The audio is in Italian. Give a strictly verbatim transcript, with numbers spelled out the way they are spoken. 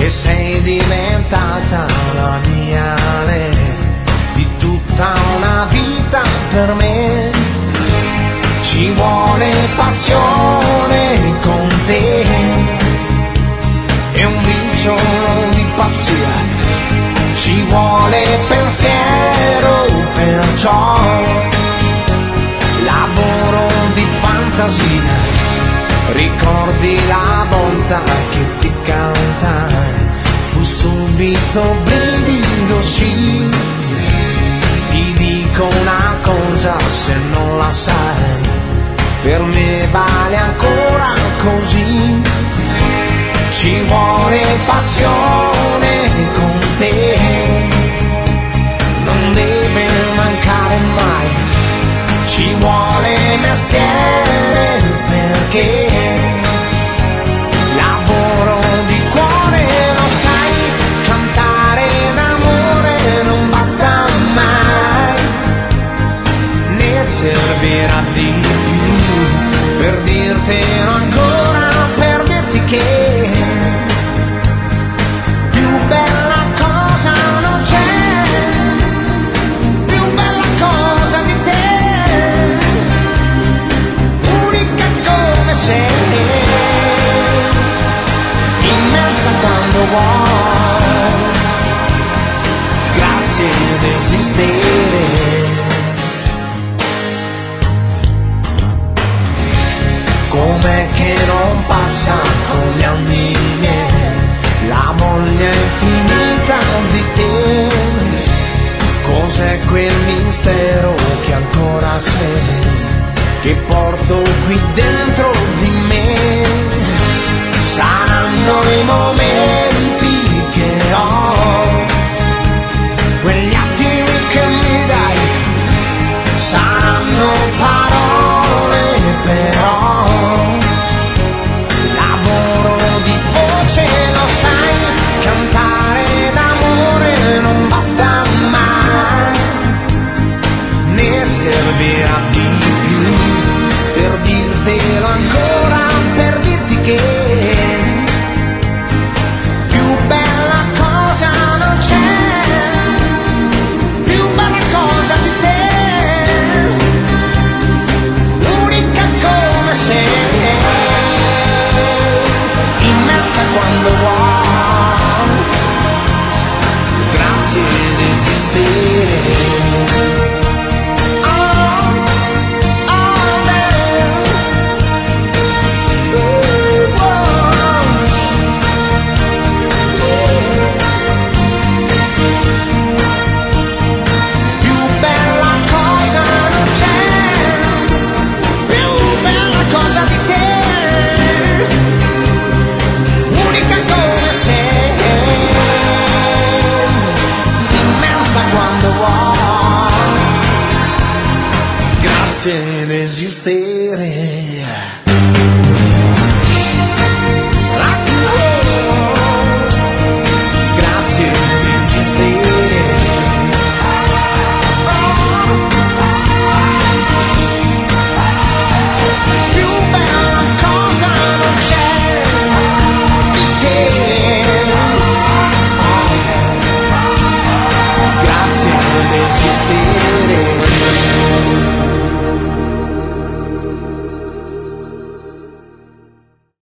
che sei diventata la mia re di tutta una vita per me. Ci vuole passione con te e un briciolo di pazzia, ci vuole pensiero, perciò lavoro di fantasia. Ricordi la volta che ti cantai, fu subito brivido, sì. Ti dico una cosa, se non la sai, per me vale ancora così. Ci vuole passione con te, non deve mancare mai. Ci vuole mestiere perché lavoro di cuore, lo sai, cantare d'amore non basta mai, ne servirà di più per dirtelo ancora, per dirti che più bella cosa non c'è, più bella cosa di te, unica come sei, immensa quando vuoi, grazie ad esistere. Com'è che non passa con gli anni miei la voglia infinita di te? Cos'è quel mistero che ancora sei, che porto qui dentro di me? Saranno i momenti che ho, quegli attimi che mi dai, saranno parole però, lavoro di voce, lo sai, cantare d'amore non basta mai, ne servirà di più per dirtelo ancora, per dirti che più bella cosa non c'è, più bella cosa di te, unica come sei, immensa quando vuoi, grazie ad esistere. Grazie ad esistere.